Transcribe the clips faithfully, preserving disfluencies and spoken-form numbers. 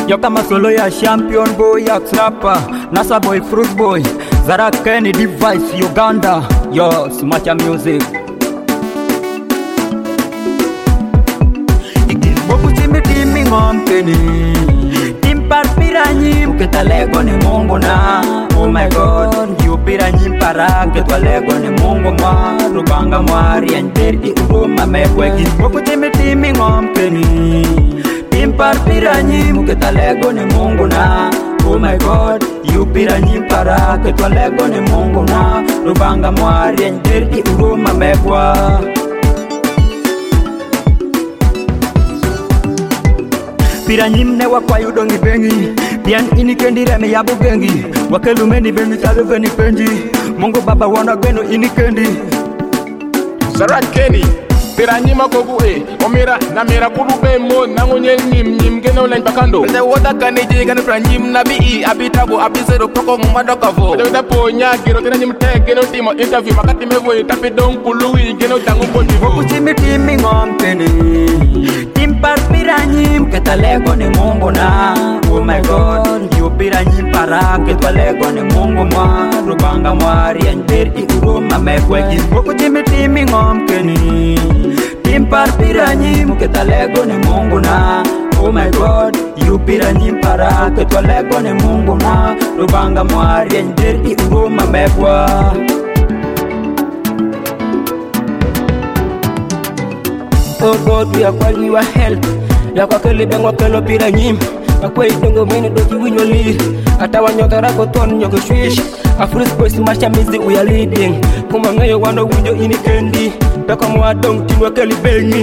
Yo kama solo ya champion boy ya rapper, Nasa boy fruit boy, Zara Kenny device Uganda. Yo, Smacha music. Boku chimi timi ngom Kenny, timpar piranyi kita lego ni Mungu na. Oh my God, you piranyi para kita lego ni Mungu ma. Rubanga mwari anjeri uruma mewegi. Boku chimi timi ngom Kenny, timpar piranyi kita lego ni Mungu na. Oh my God, you piranyi para kita lego ni Mungu na. Rubanga mwari anjeri uruma mewwa. Piranyim ne wakwa yudongi bengi, pian ini kendire me yabu gengi. Wakelumeni bengi taluveni penji, Mungu baba wana geno ini kendi. Zara Kenny, piranyima kogu e, omira na mira kulube mo nangunye nyim nyim geno len pakando. Bende woda kaniji gano piranyim na bi abitago abisero poko mumadoka vo. Bende woda ponya giro tena nyim te geno timo interview makati mevo itapi don kului geno tangu poti vo. Boku chimi timi ngom Kenny, timpar piranyim kita lego ni Mungu na. Oh my God, you piranyim para kita lego ni Mungu ma. Rubanga mwari anjeri uruma mewegi. Boku chimi timi ngom Kenny, timpar piranyim kita lego ni Mungu na. Oh my God, you piranyim para kita lego ni Mungu na. Rubanga mwari anjeri uruma mewwa. Oh God, we are calling you a help. Ya kwa kele bengo kelo piranyim. Akwe idongo mini doki winyo li. Atawa nyoka rako ton nyoka shwish. Afris boys Smacha music we are leading. Kuma ngayo wano winyo ini kendi. Peko mwa dong tinwa keli bengi.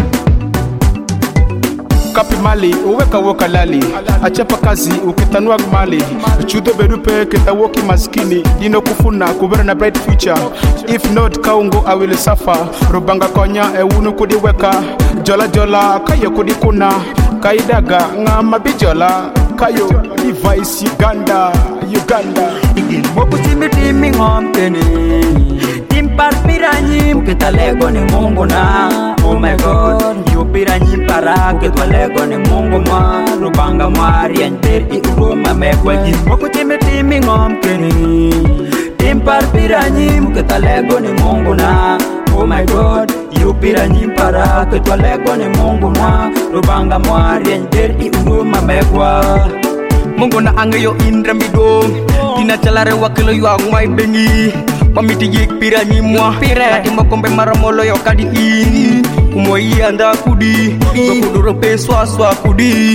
Kapi mali, uweka woka lali. Achapa kazi, ukitanua mali. Chudo berupe, kita woki maskini. Dino kufuna, kubera na bright future. If not, kaungo I will suffer. Rubanga konya, ewunu kudi weka. Jola jola, kayo kudi kuna. Kaidaga, nga mabijola. Kayo, device Uganda, Uganda. Boku chimi timi ngom Kenny, timpar piranyim kita lego ni Mungu na. Oh my God, you piranyim para kita lego ni Mungu ma. Rubanga mwari anjeri uruma mewegi. Boku chimi timi ngom Kenny, timpar piranyim kita lego ni Mungu na. Oh my God, you piranyim para kita lego ni Mungu na. Rubanga mwari anjeri uruma mewwa. Mungu na angayo indra midong, tina calare wakilo yu angwai bengi. Pamiti yik piranyi mwa, kati makombe maramolo yo kadi in. Umoi anda kudi, sokuduro pe swa swa kudi.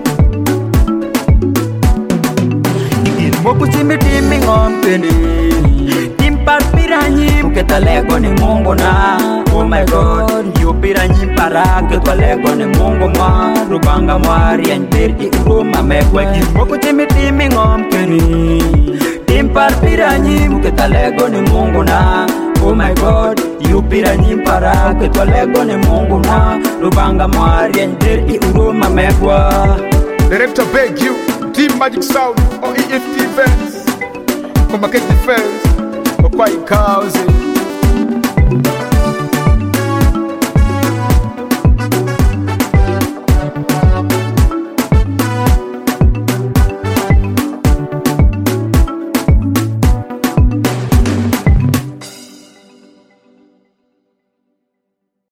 Boku chimi timi ngom Kenny, timpar piranyim kita lego ni Mungu na. Oh my God, you piranyim para kita lego ni Mungu ma. Rubanga mwari anjeri uruma mewegi. Boku chimi timi ngom Kenny, timpar piranyim kita lego ni Mungu na. Oh my God, you piranyim para kita lego ni Mungu na. Rubanga mwari anjeri uruma mewwa. Director beg you, Team Magic Sound, or E F T Fans. Come back at the fans, or quite cause.